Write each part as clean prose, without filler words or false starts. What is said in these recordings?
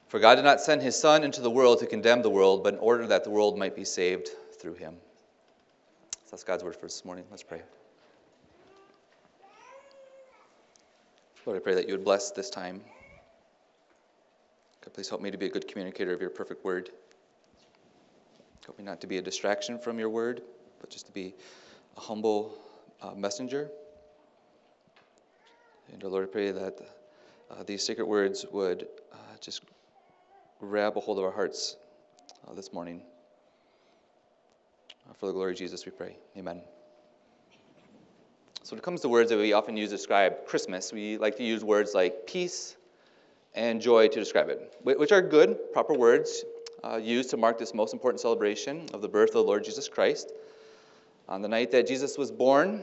For God did not send his Son into the world to condemn the world, but in order that the world might be saved through him. So that's God's word for us this morning. Let's pray. Lord, I pray that you would bless this time. God, please help me to be a good communicator of your perfect word. Help me not to be a distraction from your word, but just to be a humble messenger. And Lord, I pray that these sacred words would just grab a hold of our hearts this morning. For the glory of Jesus, we pray. Amen. So when it comes to words that we often use to describe Christmas, we like to use words like peace and joy to describe it, which are good, proper words used to mark this most important celebration of the birth of the Lord Jesus Christ. On the night that Jesus was born,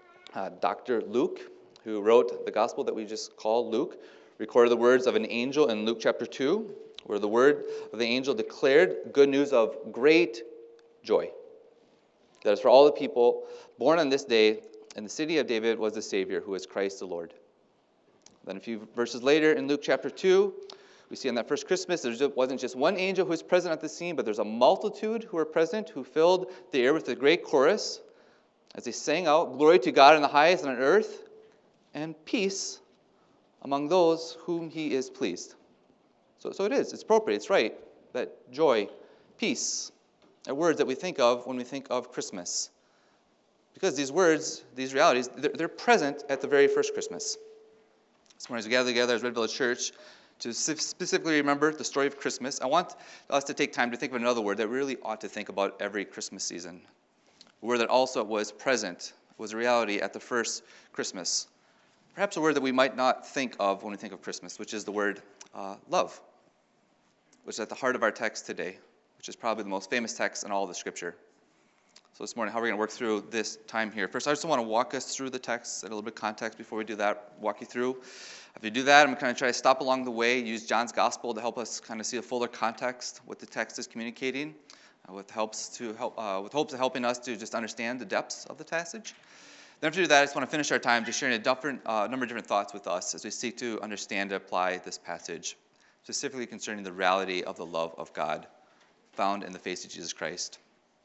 Dr. Luke, who wrote the gospel that we just call Luke, recorded the words of an angel in Luke chapter 2, where the word of the angel declared good news of great joy. That is for all the people born on this day in the city of David was the Savior, who is Christ the Lord. Then a few verses later in Luke chapter 2, we see on that first Christmas, there wasn't just one angel who was present at the scene, but there's a multitude who were present, who filled the air with a great chorus as they sang out, "Glory to God in the highest, and on earth, and peace among those whom he is pleased." So it is. It's appropriate. It's right that joy, peace, are words that we think of when we think of Christmas. Because these words, these realities, they're present at the very first Christmas. This morning as we gather together as Red Village Church to specifically remember the story of Christmas, I want us to take time to think of another word that we really ought to think about every Christmas season. A word that also was present, was a reality at the first Christmas. Perhaps a word that we might not think of when we think of Christmas, which is the word love, which is at the heart of our text today, which is probably the most famous text in all of the Scripture. So this morning, how are we going to work through this time here? First, I just want to walk us through the text, add a little bit of context before we do that, walk you through. After we do that, I'm going to try to stop along the way, use John's Gospel to help us kind of see a fuller context, what the text is communicating, with hopes of helping us to just understand the depths of the passage. Then after we do that, I just want to finish our time just sharing a number of different thoughts with us as we seek to understand and apply this passage, specifically concerning the reality of the love of God found in the face of Jesus Christ.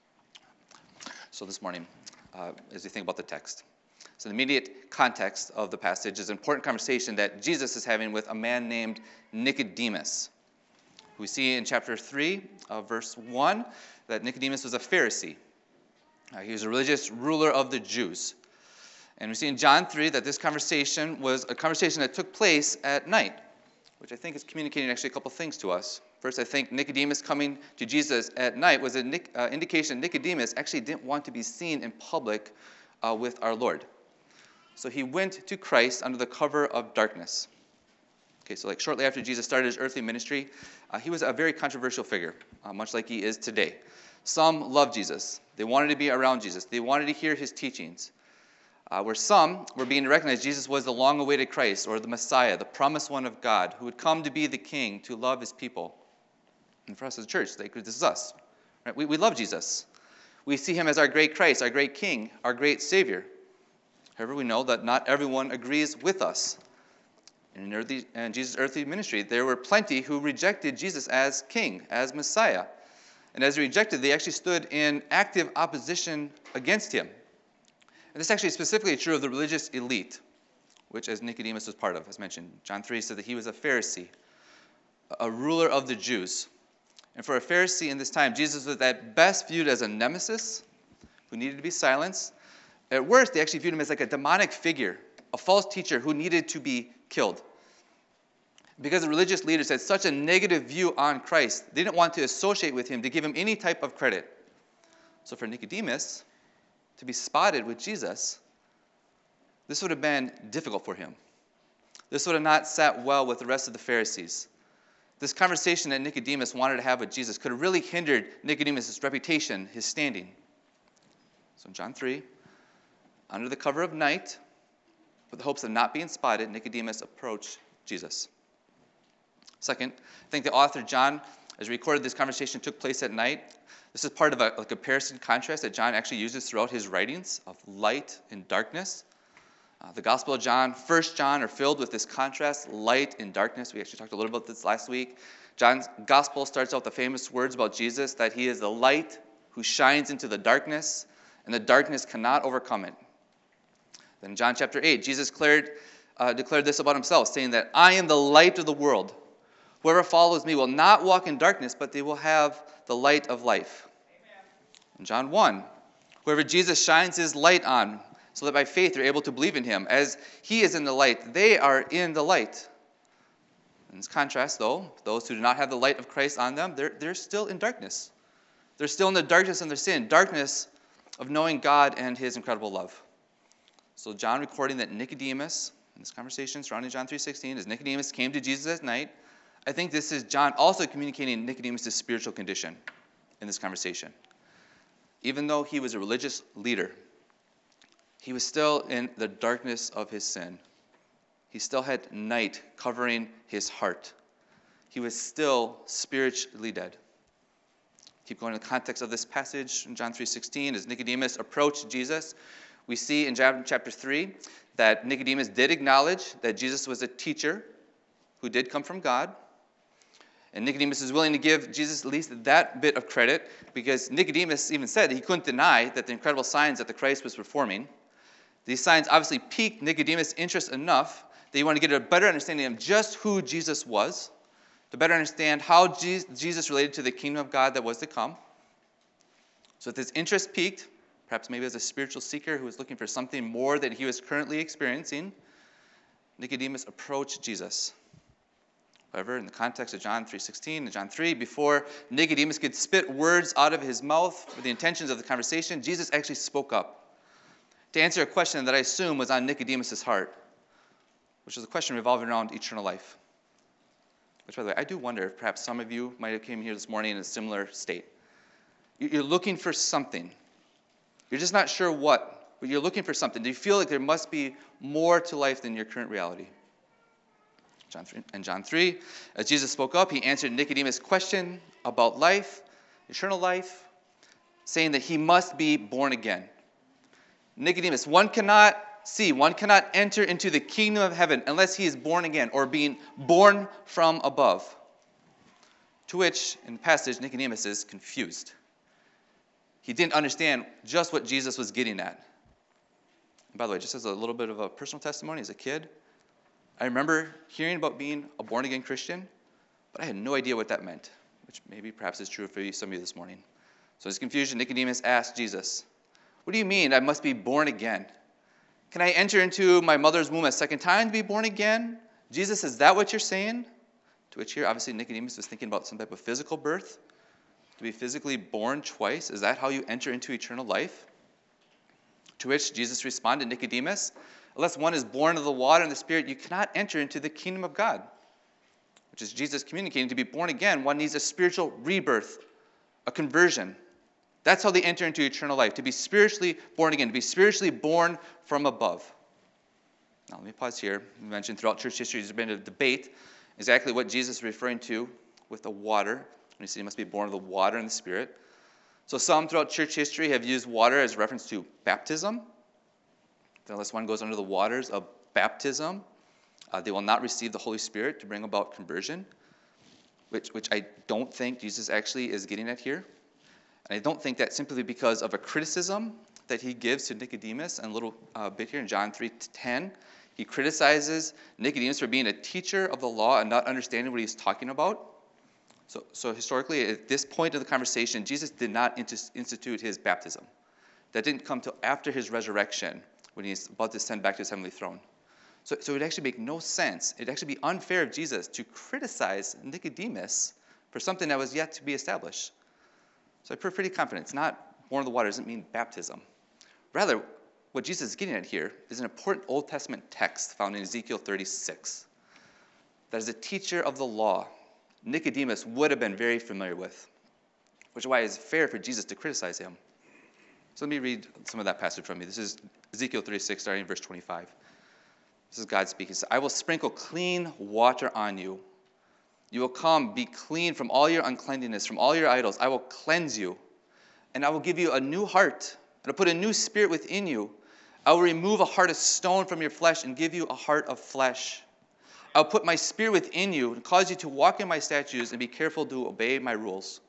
So this morning, as we think about the text, so the immediate context of the passage is an important conversation that Jesus is having with a man named Nicodemus. We see in chapter 3, verse 1, that Nicodemus was a Pharisee. He was a religious ruler of the Jews. And we see in John 3 that this conversation was a conversation that took place at night, which I think is communicating actually a couple things to us. First, I think Nicodemus coming to Jesus at night was an indication Nicodemus actually didn't want to be seen in public with our Lord. So he went to Christ under the cover of darkness. Okay, so like shortly after Jesus started his earthly ministry, he was a very controversial figure, much like he is today. Some loved Jesus. They wanted to be around Jesus. They wanted to hear his teachings. Where some were being to recognize Jesus was the long-awaited Christ, or the Messiah, the promised one of God, who would come to be the king, to love his people. And for us as a church, this is us. Right? We love Jesus. We see him as our great Christ, our great King, our great Savior. However, we know that not everyone agrees with us. In Jesus' earthly ministry, there were plenty who rejected Jesus as King, as Messiah. And as they rejected, they actually stood in active opposition against him. And this is actually specifically true of the religious elite, which as Nicodemus was part of, as mentioned. John 3 said that he was a Pharisee, a ruler of the Jews. And for a Pharisee in this time, Jesus was at best viewed as a nemesis who needed to be silenced. At worst, they actually viewed him as like a demonic figure, a false teacher who needed to be killed. Because the religious leaders had such a negative view on Christ, they didn't want to associate with him, to give him any type of credit. So for Nicodemus to be spotted with Jesus, this would have been difficult for him. This would have not sat well with the rest of the Pharisees. This conversation that Nicodemus wanted to have with Jesus could have really hindered Nicodemus' reputation, his standing. So in John 3, under the cover of night, with the hopes of not being spotted, Nicodemus approached Jesus. Second, I think the author John, as he recorded this conversation, took place at night. This is part of a comparison contrast that John actually uses throughout his writings of light and darkness. The Gospel of John, 1 John are filled with this contrast, light and darkness. We actually talked a little about this last week. John's Gospel starts out with the famous words about Jesus, that he is the light who shines into the darkness, and the darkness cannot overcome it. Then in John chapter 8, Jesus declared this about himself, saying that I am the light of the world. Whoever follows me will not walk in darkness, but they will have the light of life. Amen. In John 1, whoever Jesus shines his light on, so that by faith you're able to believe in him. As he is in the light, they are in the light. In contrast, though, those who do not have the light of Christ on them, they're still in darkness. They're still in the darkness of their sin, darkness of knowing God and his incredible love. So John recording that Nicodemus, in this conversation surrounding John 3:16, as Nicodemus came to Jesus at night, I think this is John also communicating Nicodemus' spiritual condition in this conversation. Even though he was a religious leader, he was still in the darkness of his sin. He still had night covering his heart. He was still spiritually dead. Keep going to the context of this passage in John 3:16. As Nicodemus approached Jesus, we see in John chapter 3 that Nicodemus did acknowledge that Jesus was a teacher who did come from God. And Nicodemus is willing to give Jesus at least that bit of credit, because Nicodemus even said that he couldn't deny that the incredible signs that the Christ was performing. These signs obviously piqued Nicodemus' interest enough that he wanted to get a better understanding of just who Jesus was, to better understand how Jesus related to the kingdom of God that was to come. So with his interest piqued, perhaps maybe as a spiritual seeker who was looking for something more than he was currently experiencing, Nicodemus approached Jesus. However, in the context of John 3:16 and John 3, before Nicodemus could spit words out of his mouth with the intentions of the conversation, Jesus actually spoke up to answer a question that I assume was on Nicodemus' heart, which was a question revolving around eternal life. Which, by the way, I do wonder if perhaps some of you might have came here this morning in a similar state. You're looking for something. You're just not sure what, but you're looking for something. Do you feel like there must be more to life than your current reality? In John 3, as Jesus spoke up, he answered Nicodemus' question about life, eternal life, saying that he must be born again. Nicodemus, one cannot enter into the kingdom of heaven unless he is born again, or being born from above. To which, in the passage, Nicodemus is confused. He didn't understand just what Jesus was getting at. And by the way, just as a little bit of a personal testimony, as a kid, I remember hearing about being a born-again Christian, but I had no idea what that meant, which maybe perhaps is true for some of you this morning. So his confusion, Nicodemus asked Jesus, "What do you mean I must be born again? Can I enter into my mother's womb a second time to be born again? Jesus, is that what you're saying?" To which here, obviously, Nicodemus was thinking about some type of physical birth. To be physically born twice, is that how you enter into eternal life? To which Jesus responded, Nicodemus, unless one is born of the water and the Spirit, you cannot enter into the kingdom of God. Which is Jesus communicating, to be born again, one needs a spiritual rebirth, a conversion. That's how they enter into eternal life, to be spiritually born again, to be spiritually born from above. Now, let me pause here. We mentioned throughout church history there's been a debate exactly what Jesus is referring to with the water. When he said he must be born of the water and the Spirit. So some throughout church history have used water as reference to baptism. Unless one goes under the waters of baptism, they will not receive the Holy Spirit to bring about conversion, which I don't think Jesus actually is getting at here. And I don't think that simply because of a criticism that he gives to Nicodemus, and a little bit here in John 3:10. He criticizes Nicodemus for being a teacher of the law and not understanding what he's talking about. So historically, at this point of the conversation, Jesus did not institute his baptism. That didn't come till after his resurrection, when he's about to ascend back to his heavenly throne. So it would actually make no sense. It'd actually be unfair of Jesus to criticize Nicodemus for something that was yet to be established. So I'm pretty confident it's not born of the water doesn't mean baptism. Rather, what Jesus is getting at here is an important Old Testament text found in Ezekiel 36. That as a teacher of the law, Nicodemus would have been very familiar with, which is why it's fair for Jesus to criticize him. So let me read some of that passage from you. This is Ezekiel 36, starting in verse 25. This is God speaking. He says, "I will sprinkle clean water on you. You will come, be clean from all your uncleanness, from all your idols. I will cleanse you, and I will give you a new heart, and I'll put a new spirit within you. I will remove a heart of stone from your flesh and give you a heart of flesh. I'll put my spirit within you and cause you to walk in my statutes and be careful to obey my rules.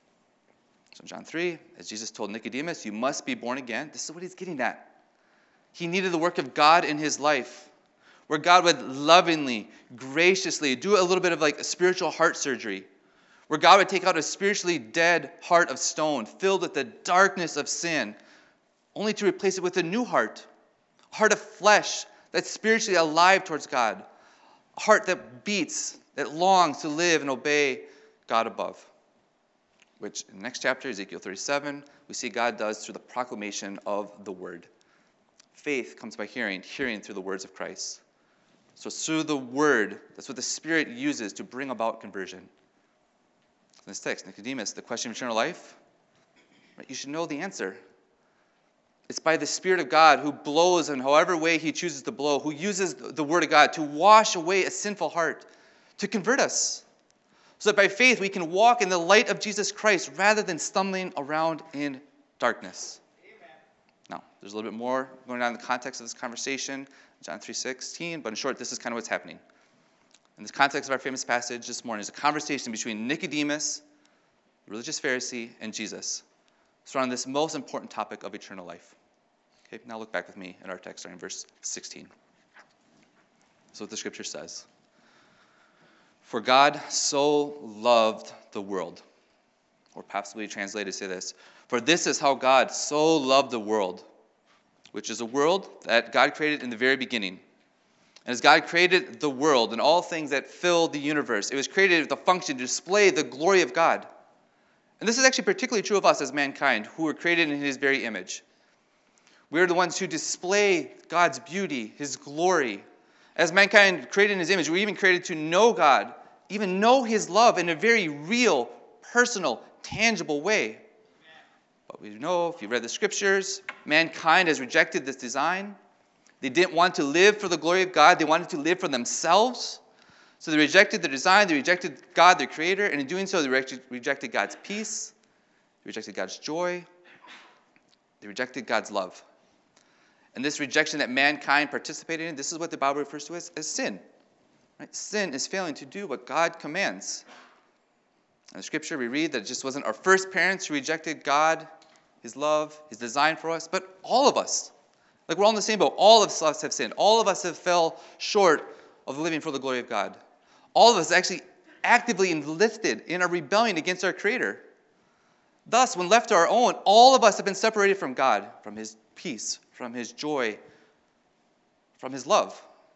So John 3, as Jesus told Nicodemus, you must be born again. This is what he's getting at. He needed the work of God in his life, where God would lovingly, graciously do a little bit of like a spiritual heart surgery, where God would take out a spiritually dead heart of stone filled with the darkness of sin, only to replace it with a new heart, a heart of flesh that's spiritually alive towards God, a heart that beats, that longs to live and obey God above. Which in the next chapter, Ezekiel 37, we see God does through the proclamation of the word. Faith comes by hearing, hearing through the words of Christ. So it's through the word, that's what the Spirit uses to bring about conversion. In this text, Nicodemus, the question of eternal life, right, you should know the answer. It's by the Spirit of God who blows in however way he chooses to blow, who uses the word of God to wash away a sinful heart, to convert us. So that by faith we can walk in the light of Jesus Christ rather than stumbling around in darkness. Amen. Now, there's a little bit more going on in the context of this conversation, John 3:16, but in short, this is kind of what's happening. In the context of our famous passage this morning is a conversation between Nicodemus, the religious Pharisee, and Jesus surrounding this most important topic of eternal life. Okay, now look back with me at our text starting in verse 16. So what the scripture says. For God so loved the world. Or possibly translated say this. For this is how God so loved the world, which is a world that God created in the very beginning. And as God created the world and all things that fill the universe, it was created with a function to display the glory of God. And this is actually particularly true of us as mankind, who were created in his very image. We are the ones who display God's beauty, his glory. As mankind created in his image, we're even created to know God, even know his love in a very real, personal, tangible way. But we know, if you read the scriptures, mankind has rejected this design. They didn't want to live for the glory of God. They wanted to live for themselves. So they rejected the design. They rejected God, their creator. And in doing so, they rejected God's peace. They rejected God's joy. They rejected God's love. And this rejection that mankind participated in, this is what the Bible refers to as sin. Right? Sin is failing to do what God commands. In the scripture, we read that it just wasn't our first parents who rejected God, his love, his design for us, but all of us. Like we're all in the same boat. All of us have sinned. All of us have fell short of living for the glory of God. All of us actually actively enlisted in a rebellion against our Creator. Thus, when left to our own, all of us have been separated from God, from his peace, from his joy, from his love.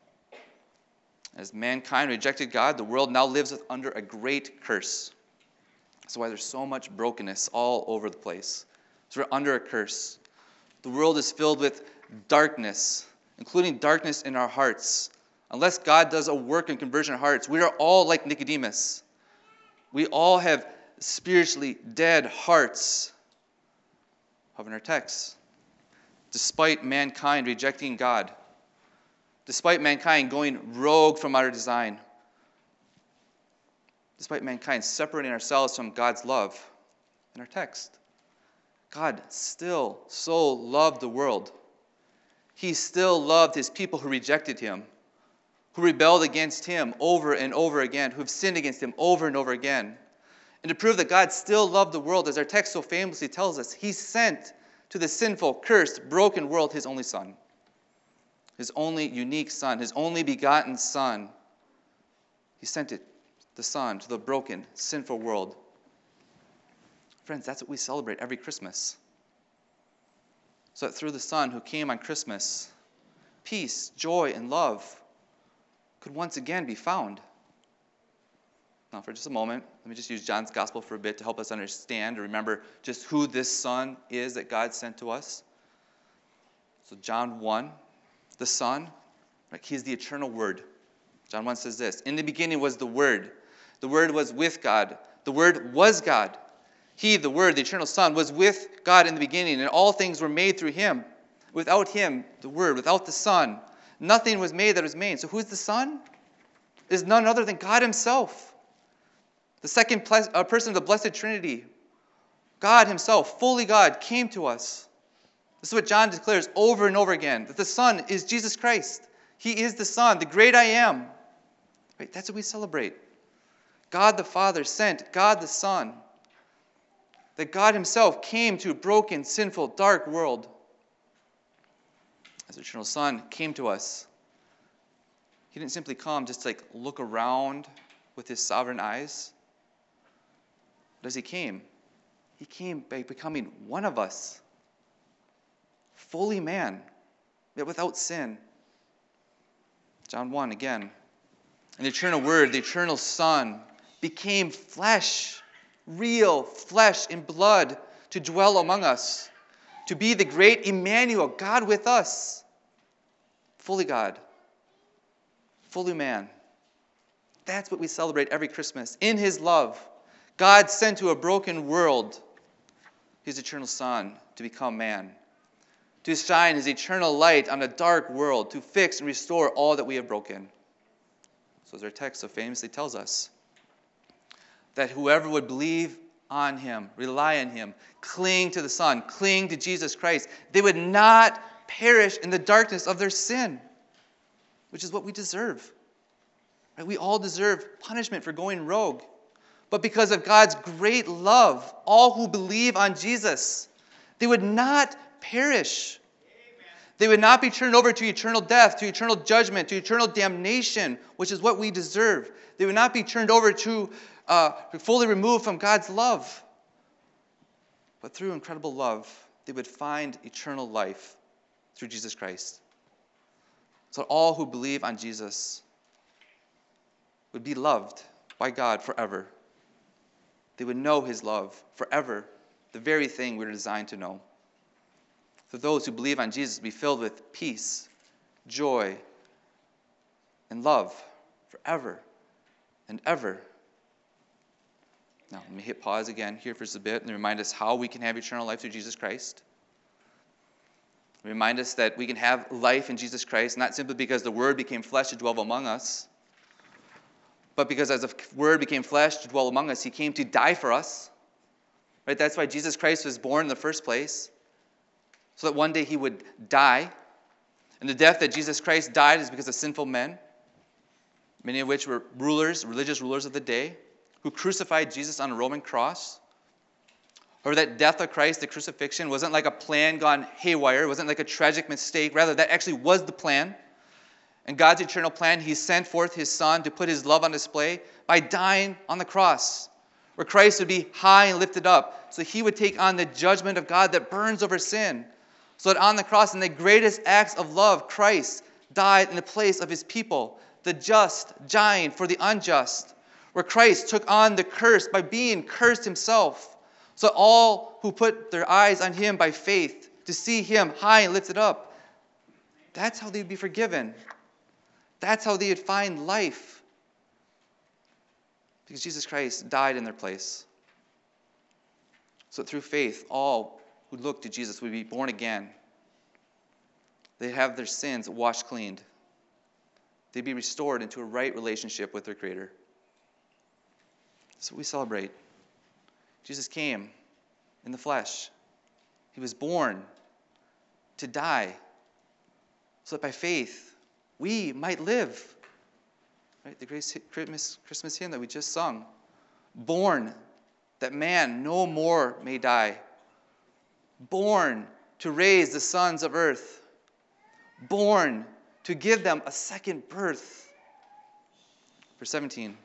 As mankind rejected God, the world now lives under a great curse. That's why there's so much brokenness all over the place. So we're under a curse. The world is filled with darkness, including darkness in our hearts. Unless God does a work in conversion of hearts, we are all like Nicodemus. We all have spiritually dead hearts. However, in our text, despite mankind rejecting God, despite mankind going rogue from our design, despite mankind separating ourselves from God's love, in our text, God still so loved the world. He still loved his people who rejected him, who rebelled against him over and over again, who have sinned against him over and over again. And to prove that God still loved the world, as our text so famously tells us, he sent to the sinful, cursed, broken world his only Son. His only unique Son, his only begotten Son. He sent it, the Son, to the broken, sinful world. Friends, that's what we celebrate every Christmas. So that through the Son who came on Christmas, peace, joy, and love could once again be found. Now, for just a moment, let me just use John's Gospel for a bit to help us understand or remember just who this Son is that God sent to us. So John 1, the Son, right, he is the eternal Word. John 1 says this, in the beginning was the Word. The Word was with God. The Word was God. He, the Word, the eternal Son, was with God in the beginning, and all things were made through him. Without him, the Word, without the Son, nothing was made that was made. So who's the Son? It is none other than God himself. The second person of the Blessed Trinity. God himself, fully God, came to us. This is what John declares over and over again, that the Son is Jesus Christ. He is the Son, the great I am. Right? That's what we celebrate. God the Father sent God the Son. That God himself came to a broken, sinful, dark world. As the eternal Son came to us, he didn't simply come just to look around with his sovereign eyes. But as he came by becoming one of us. Fully man, yet without sin. John 1 again. And the eternal Word, the eternal Son, became flesh, real flesh and blood, to dwell among us, to be the great Emmanuel, God with us. Fully God, fully man. That's what we celebrate every Christmas. In his love, God sent to a broken world his eternal Son to become man, to shine his eternal light on a dark world, to fix and restore all that we have broken. So as our text so famously tells us, that whoever would believe on him, rely on him, cling to the Son, cling to Jesus Christ, they would not perish in the darkness of their sin, which is what we deserve. Right? We all deserve punishment for going rogue. But because of God's great love, all who believe on Jesus, they would not perish. Amen. They would not be turned over to eternal death, to eternal judgment, to eternal damnation, which is what we deserve. They would not be turned over to fully removed from God's love. But through incredible love, they would find eternal life through Jesus Christ. So all who believe on Jesus would be loved by God forever. They would know his love forever, the very thing we were designed to know. For those who believe on Jesus, be filled with peace, joy, and love forever and ever. Now, let me hit pause again here for just a bit and remind us how we can have eternal life through Jesus Christ. Remind us that we can have life in Jesus Christ, not simply because the Word became flesh to dwell among us, but because as the Word became flesh to dwell among us, he came to die for us. Right? That's why Jesus Christ was born in the first place, so that one day he would die. And the death that Jesus Christ died is because of sinful men, many of which were rulers, religious rulers of the day, who crucified Jesus on a Roman cross. Or that death of Christ, the crucifixion, wasn't like a plan gone haywire. It wasn't like a tragic mistake. Rather, that actually was the plan. And God's eternal plan, he sent forth his Son to put his love on display by dying on the cross, where Christ would be high and lifted up, so he would take on the judgment of God that burns over sin. So that on the cross, in the greatest acts of love, Christ died in the place of his people, the just dying for the unjust, where Christ took on the curse by being cursed himself, so all who put their eyes on him by faith, to see him high and lifted up, that's how they'd be forgiven. That's how they would find life. Because Jesus Christ died in their place. So through faith, all who look to Jesus would be born again. They'd have their sins washed clean. They'd be restored into a right relationship with their Creator. That's what we celebrate. Jesus came in the flesh. He was born to die, so that by faith we might live. Right? The great Christmas hymn that we just sung. Born that man no more may die. Born to raise the sons of earth. Born to give them a second birth. Verse 17.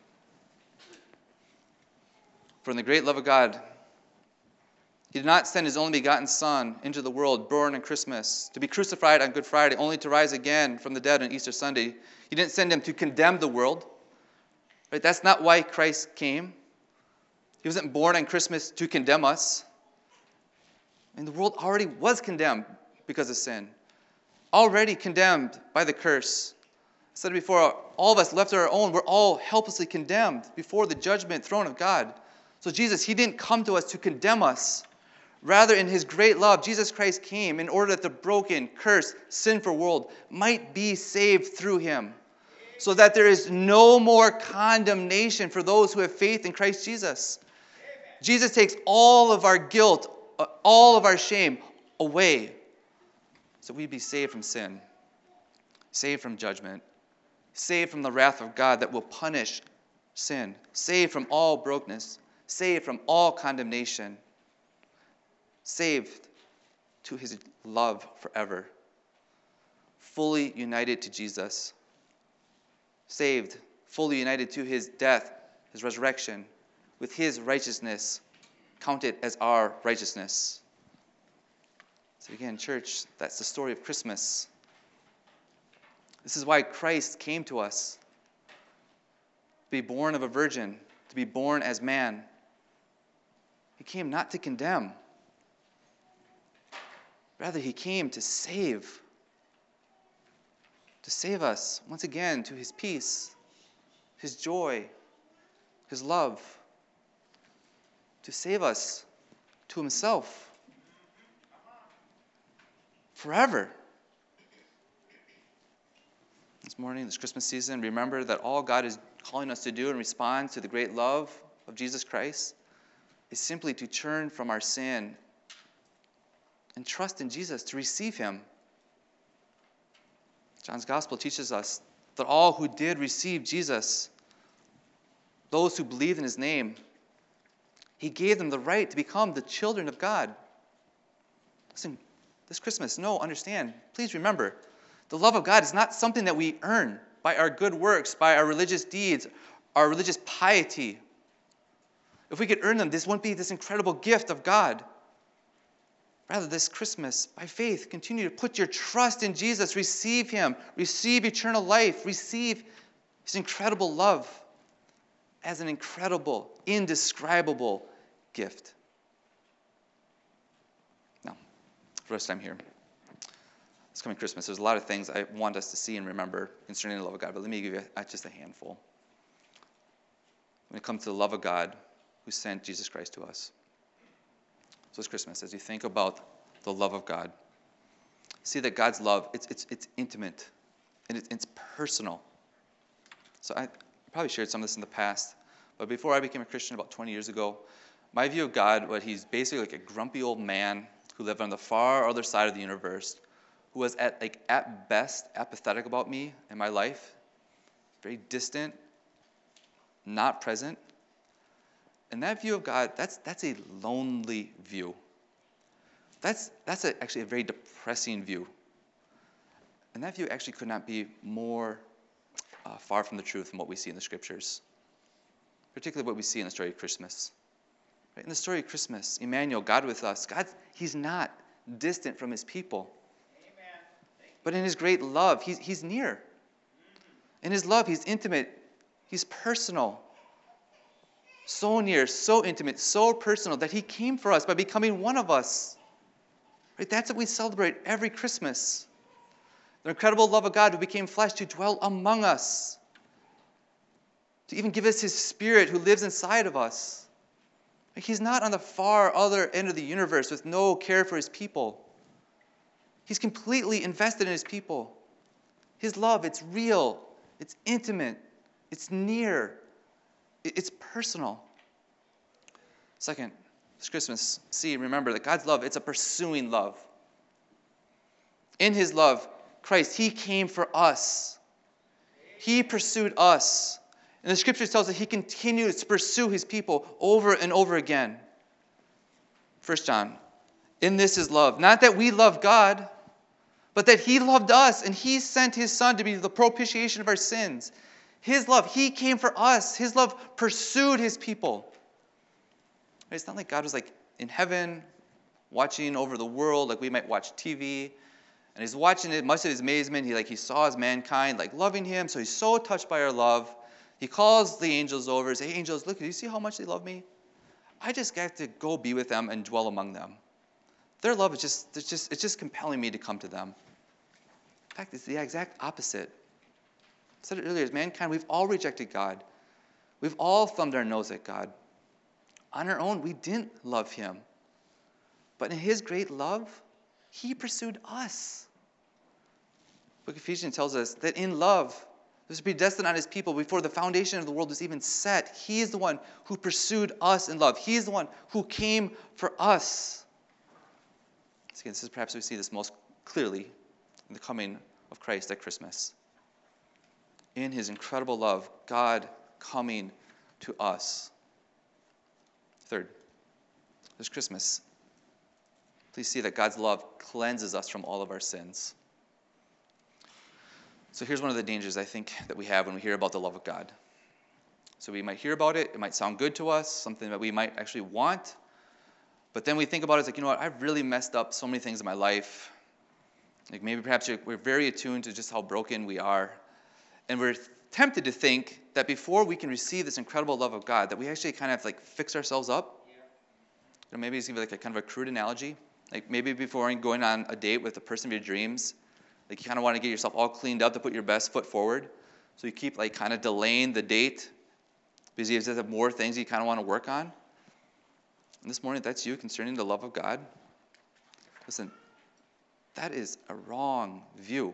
For in the great love of God, he did not send his only begotten Son into the world, born on Christmas, to be crucified on Good Friday, only to rise again from the dead on Easter Sunday. He didn't send him to condemn the world. Right? That's not why Christ came. He wasn't born on Christmas to condemn us. And the world already was condemned because of sin. Already condemned by the curse. I said before, all of us left on our own, we're all helplessly condemned before the judgment throne of God. So Jesus, he didn't come to us to condemn us. Rather, in his great love, Jesus Christ came in order that the broken, cursed, sinful world might be saved through him. So that there is no more condemnation for those who have faith in Christ Jesus. Jesus takes all of our guilt, all of our shame away. so we'd be saved from sin, saved from judgment, saved from the wrath of God that will punish sin, saved from all brokenness, saved from all condemnation, saved to his love forever, fully united to Jesus, saved, fully united to his death, his resurrection, with his righteousness counted as our righteousness. So again, church, that's the story of Christmas. This is why Christ came to us, to be born of a virgin, to be born as man. He came not to condemn. Rather, he came to save us, once again, to his peace, his joy, his love, to save us to himself forever. This morning, this Christmas season, remember that all God is calling us to do in response to the great love of Jesus Christ is simply to turn from our sin and trust in Jesus, to receive him. John's Gospel teaches us that all who did receive Jesus, those who believed in his name, he gave them the right to become the children of God. Listen, this Christmas, understand, please remember, the love of God is not something that we earn by our good works, by our religious deeds, our religious piety. If we could earn them, this wouldn't be this incredible gift of God. Rather, this Christmas, by faith, continue to put your trust in Jesus. Receive him. Receive eternal life. Receive his incredible love as an incredible, indescribable gift. Now, for the rest of the time here, this coming Christmas, there's a lot of things I want us to see and remember concerning the love of God, but let me give you just a handful. When it comes to the love of God who sent Jesus Christ to us. So it's Christmas, as you think about the love of God, see that God's love, it's intimate, and it's personal. So I probably shared some of this in the past, but before I became a Christian about 20 years ago, my view of God, he's basically like a grumpy old man who lived on the far other side of the universe, who was at best apathetic about me and my life, very distant, not present. And that view of God, that's a lonely view. That's actually a very depressing view. And that view actually could not be more far from the truth from what we see in the Scriptures, particularly what we see in the story of Christmas. Right? In the story of Christmas, Emmanuel, God with us, God, he's not distant from his people. Amen. But in his great love, he's near. In his love, he's intimate. He's personal. So near, so intimate, so personal that he came for us by becoming one of us. Right? That's what we celebrate every Christmas. The incredible love of God who became flesh to dwell among us. To even give us his Spirit who lives inside of us. He's not on the far other end of the universe with no care for his people. He's completely invested in his people. His love, it's real, it's intimate, it's near, it's personal. Second, this Christmas, remember that God's love, it's a pursuing love. In his love, Christ, he came for us. He pursued us. And the Scripture tells us he continues to pursue his people over and over again. 1 John, in this is love. Not that we love God, but that he loved us and he sent his Son to be the propitiation of our sins. His love, he came for us. His love pursued his people. It's not like God was in heaven watching over the world like we might watch TV. And he's watching it, much of his amazement, he saw his mankind loving him, so he's so touched by our love. He calls the angels over and says, hey, angels, look, do you see how much they love me? I just got to go be with them and dwell among them. Their love is just compelling me to come to them. In fact, it's the exact opposite. I said it earlier, as mankind, we've all rejected God. We've all thumbed our nose at God. On our own, we didn't love him. But in his great love, he pursued us. The book of Ephesians tells us that in love, he was predestined on his people before the foundation of the world was even set. He is the one who pursued us in love. He is the one who came for us. So again, this is perhaps we see this most clearly in the coming of Christ at Christmas. In his incredible love, God coming to us. Third, this Christmas, please see that God's love cleanses us from all of our sins. So here's one of the dangers I think that we have when we hear about the love of God. So we might hear about it, it might sound good to us, something that we might actually want, but then we think about it, it's like, you know what, I've really messed up so many things in my life. Like maybe perhaps we're very attuned to just how broken we are, and we're tempted to think that before we can receive this incredible love of God, that we actually kind of like fix ourselves up. You know, maybe it's even like a kind of a crude analogy. Like maybe before going on a date with the person of your dreams, like you kind of want to get yourself all cleaned up to put your best foot forward. So you keep like kind of delaying the date because you just have more things you kind of want to work on. And this morning, if that's you concerning the love of God, listen, that is a wrong view.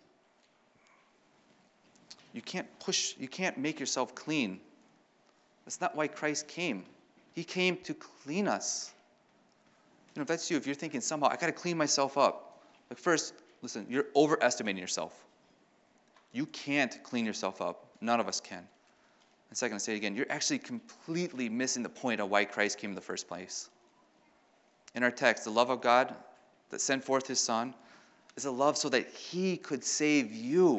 You can't make yourself clean. That's not why Christ came. He came to clean us. You know, if that's you, if you're thinking somehow, I got to clean myself up. Like first, listen, you're overestimating yourself. You can't clean yourself up. None of us can. And second, I say it again, you're actually completely missing the point of why Christ came in the first place. In our text, the love of God that sent forth his Son is a love so that he could save you.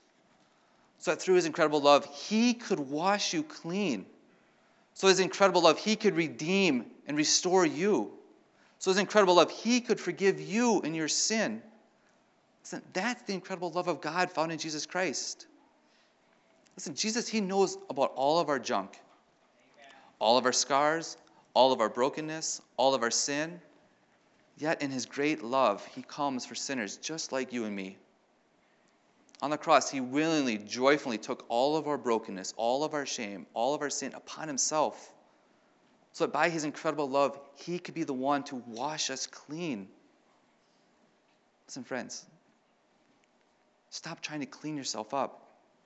So that through his incredible love, he could wash you clean. So his incredible love, he could redeem and restore you. So his incredible love, he could forgive you in your sin. Listen, that's the incredible love of God found in Jesus Christ. Listen, Jesus, he knows about all of our junk, all of our scars, all of our brokenness, all of our sin. Yet in his great love, he comes for sinners just like you and me. On the cross, he willingly, joyfully took all of our brokenness, all of our shame, all of our sin upon himself, so that by his incredible love, he could be the one to wash us clean. Listen, friends, stop trying to clean yourself up.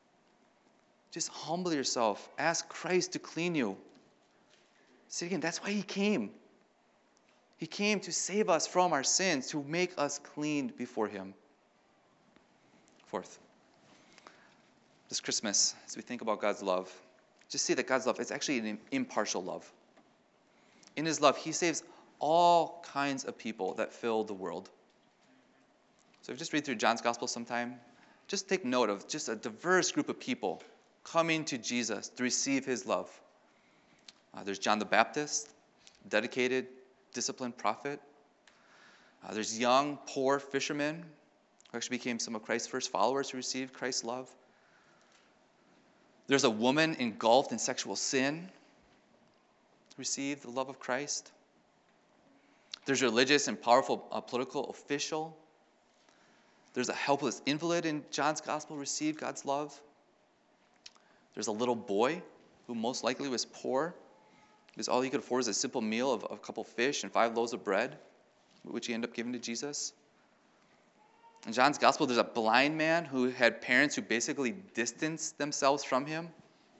Just humble yourself. Ask Christ to clean you. See again, that's why he came. He came to save us from our sins, to make us clean before him. Fourth, this Christmas, as we think about God's love, just see that God's love is actually an impartial love. In his love, he saves all kinds of people that fill the world. So if you just read through John's Gospel sometime, just take note of just a diverse group of people coming to Jesus to receive his love. There's John the Baptist, dedicated, disciplined prophet. There's young, poor fishermen who actually became some of Christ's first followers who received Christ's love. There's a woman engulfed in sexual sin who received the love of Christ. There's a religious and powerful political official. There's a helpless invalid in John's Gospel who received God's love. There's a little boy who most likely was poor, because all he could afford was a simple meal of a couple fish and 5 loaves of bread, which he ended up giving to Jesus. In John's Gospel, there's a blind man who had parents who basically distanced themselves from him.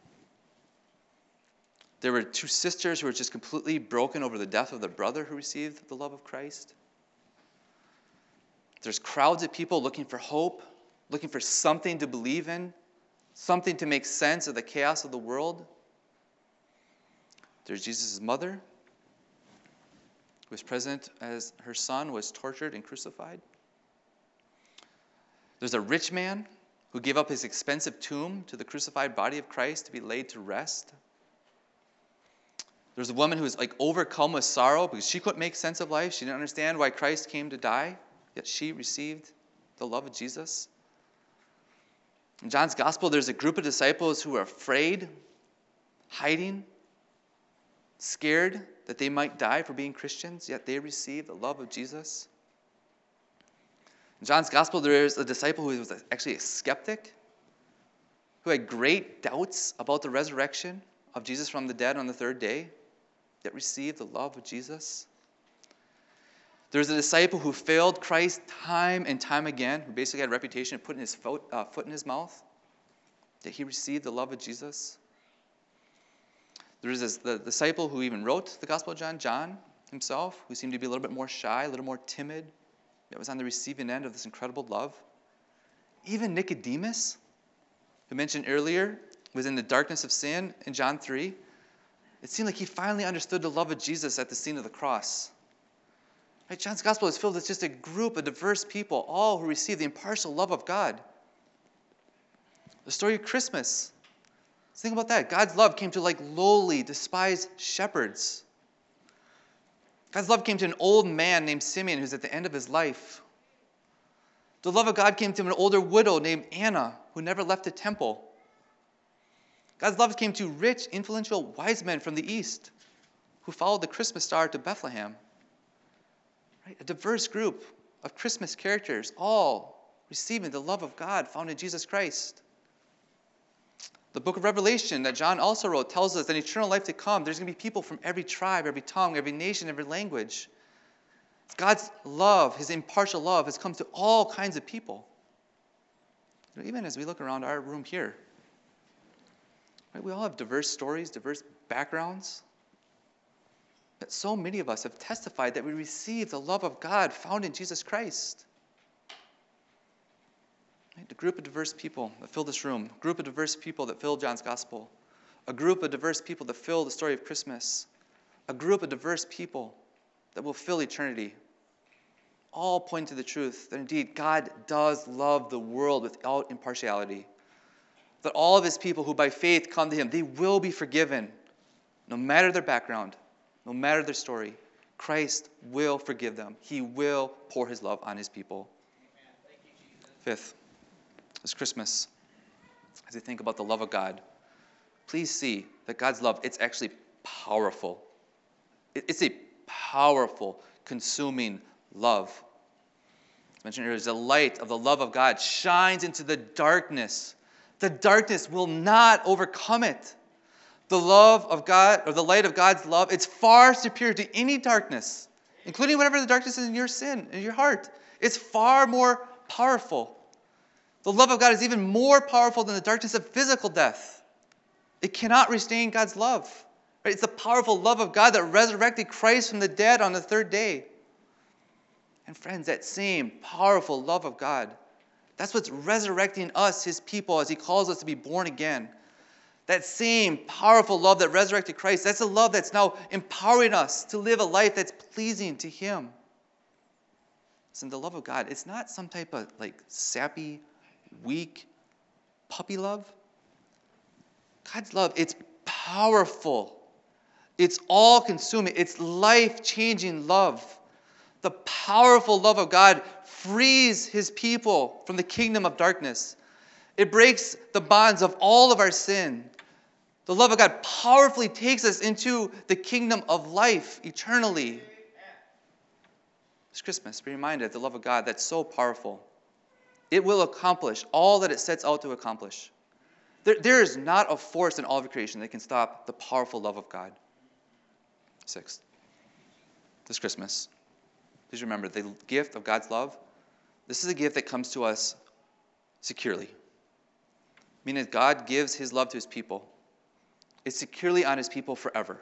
There were 2 sisters who were just completely broken over the death of their brother who received the love of Christ. There's crowds of people looking for hope, looking for something to believe in, something to make sense of the chaos of the world. There's Jesus' mother, who was present as her son was tortured and crucified. There's a rich man who gave up his expensive tomb to the crucified body of Christ to be laid to rest. There's a woman who was overcome with sorrow because she couldn't make sense of life. She didn't understand why Christ came to die, yet she received the love of Jesus. In John's Gospel, there's a group of disciples who are afraid, hiding, scared that they might die for being Christians, yet they receive the love of Jesus. In John's Gospel, there is a disciple who was actually a skeptic, who had great doubts about the resurrection of Jesus from the dead on the 3rd day, yet received the love of Jesus. There's a disciple who failed Christ time and time again, who basically had a reputation of putting his foot in his mouth, yet he received the love of Jesus. There's the disciple who even wrote the Gospel of John, John himself, who seemed to be a little bit more shy, a little more timid, that was on the receiving end of this incredible love. Even Nicodemus, who mentioned earlier, was in the darkness of sin in John 3. It seemed like he finally understood the love of Jesus at the scene of the cross. Right? John's gospel is filled with just a group of diverse people, all who receive the impartial love of God. The story of Christmas. Think about that. God's love came to like lowly, despised shepherds. God's love came to an old man named Simeon who's at the end of his life. The love of God came to an older widow named Anna who never left the temple. God's love came to rich, influential wise men from the east who followed the Christmas star to Bethlehem. Right? A diverse group of Christmas characters, all receiving the love of God found in Jesus Christ. The book of Revelation that John also wrote tells us that in eternal life to come, there's going to be people from every tribe, every tongue, every nation, every language. God's love, his impartial love, has come to all kinds of people. Even as we look around our room here, right, we all have diverse stories, diverse backgrounds. But so many of us have testified that we receive the love of God found in Jesus Christ. A group of diverse people that fill this room, a group of diverse people that fill John's gospel, a group of diverse people that fill the story of Christmas, a group of diverse people that will fill eternity, all point to the truth that indeed God does love the world without impartiality, that all of his people who by faith come to him, they will be forgiven, no matter their background, no matter their story. Christ will forgive them. He will pour his love on his people. Thank you, Jesus. Fifth, this Christmas, as you think about the love of God, please see that God's love, it's actually powerful. It's a powerful, consuming love. As mentioned earlier, the light of the love of God shines into the darkness. The darkness will not overcome it. The love of God, or the light of God's love, it's far superior to any darkness, including whatever the darkness is in your sin, in your heart. It's far more powerful. The love of God is even more powerful than the darkness of physical death. It cannot restrain God's love. Right? It's the powerful love of God that resurrected Christ from the dead on the third day. And friends, that same powerful love of God, that's what's resurrecting us, his people, as he calls us to be born again. That same powerful love that resurrected Christ, that's a love that's now empowering us to live a life that's pleasing to him. Listen, the love of God, it's not some type of sappy, weak puppy love. God's love, it's powerful. It's all-consuming. It's life-changing love. The powerful love of God frees his people from the kingdom of darkness. It breaks the bonds of all of our sin. The love of God powerfully takes us into the kingdom of life eternally. This Christmas, be reminded of the love of God that's so powerful. It will accomplish all that it sets out to accomplish. There is not a force in all of creation that can stop the powerful love of God. Sixth, this Christmas, please remember the gift of God's love. This is a gift that comes to us securely. Meaning God gives his love to his people. It's securely on his people forever.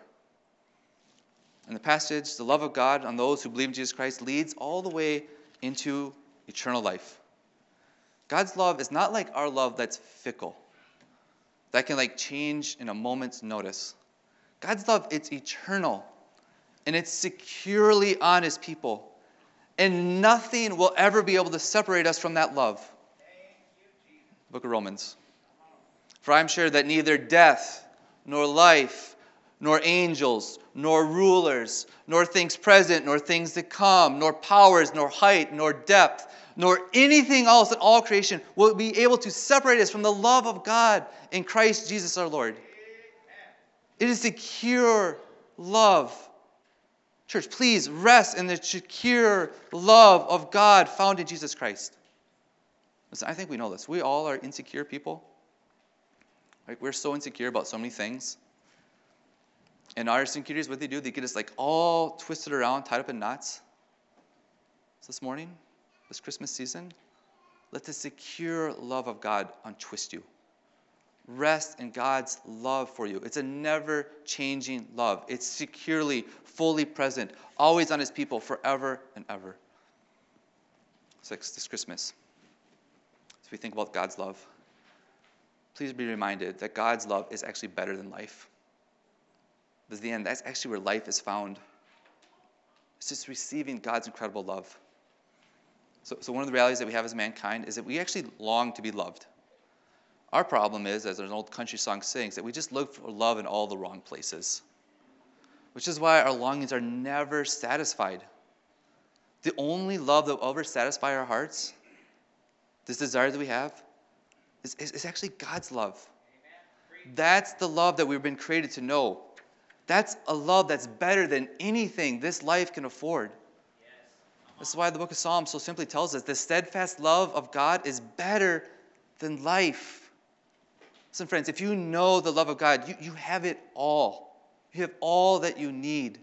In the passage, the love of God on those who believe in Jesus Christ leads all the way into eternal life. God's love is not like our love that's fickle, that can change in a moment's notice. God's love, it's eternal, and it's securely on his people. And nothing will ever be able to separate us from that love. Book of Romans. For I am sure that neither death, nor life, nor angels, nor rulers, nor things present, nor things to come, nor powers, nor height, nor depth, nor anything else in all creation will be able to separate us from the love of God in Christ Jesus our Lord. It is secure love. Church, please rest in the secure love of God found in Jesus Christ. Listen, I think we know this. We all are insecure people. Right? We're so insecure about so many things. And our insecurities, what they do, they get us all twisted around, tied up in knots. So this morning, this Christmas season, let the secure love of God untwist you. Rest in God's love for you. It's a never-changing love. It's securely, fully present, always on his people, forever and ever. this Christmas, as we think about God's love, please be reminded that God's love is actually better than life. Because at the end, that's actually where life is found. It's just receiving God's incredible love. So one of the realities that we have as mankind is that we actually long to be loved. Our problem is, as an old country song sings, that we just look for love in all the wrong places. Which is why our longings are never satisfied. The only love that will ever satisfy our hearts, this desire that we have, is actually God's love. That's the love that we've been created to know. That's a love that's better than anything this life can afford. This is why the book of Psalms so simply tells us the steadfast love of God is better than life. Listen, friends, if you know the love of God, you have it all. You have all that you need.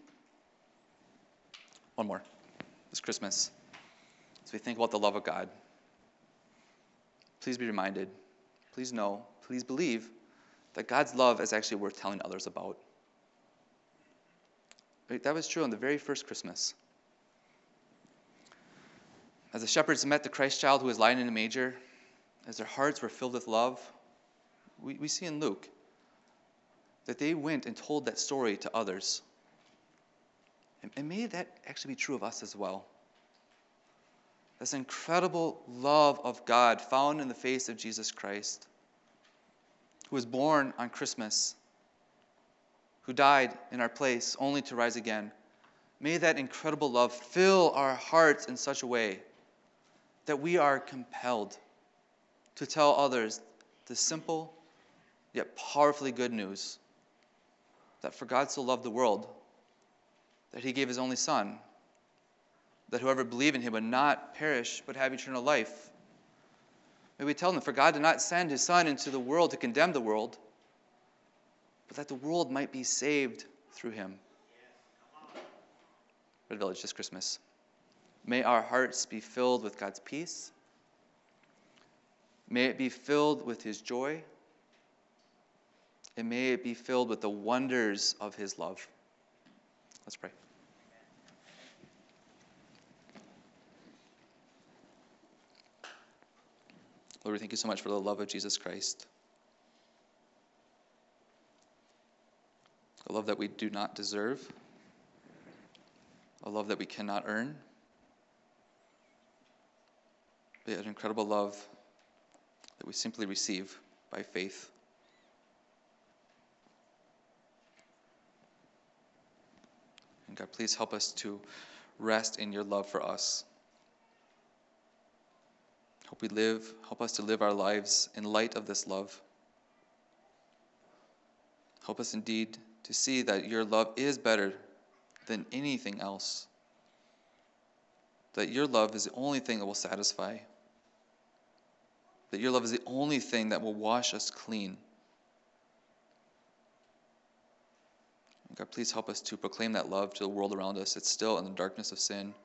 One more. This Christmas, as we think about the love of God, please be reminded, please know, please believe that God's love is actually worth telling others about. Right? That was true on the very first Christmas. As the shepherds met the Christ child who was lying in a manger, as their hearts were filled with love, we see in Luke that they went and told that story to others. And may that actually be true of us as well. This incredible love of God found in the face of Jesus Christ, who was born on Christmas, who died in our place only to rise again. May that incredible love fill our hearts in such a way that we are compelled to tell others the simple yet powerfully good news that for God so loved the world that he gave his only Son, that whoever believed in him would not perish but have eternal life. May we tell them, for God did not send his Son into the world to condemn the world, but that the world might be saved through him. Red Village, this Christmas, may our hearts be filled with God's peace. May it be filled with his joy. And may it be filled with the wonders of his love. Let's pray. Lord, we thank you so much for the love of Jesus Christ. A love that we do not deserve. A love that we cannot earn. But an incredible love that we simply receive by faith. And God, please help us to rest in your love for us. Help us to live our lives in light of this love. Help us indeed to see that your love is better than anything else. That your love is the only thing that will satisfy. That your love is the only thing that will wash us clean. And God, please help us to proclaim that love to the world around us. It's still in the darkness of sin.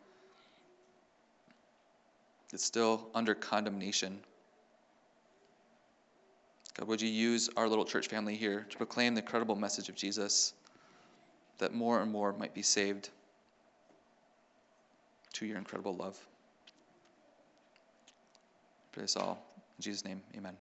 It's still under condemnation. God, would you use our little church family here to proclaim the incredible message of Jesus, that more and more might be saved to your incredible love. Pray this all in Jesus' name, amen.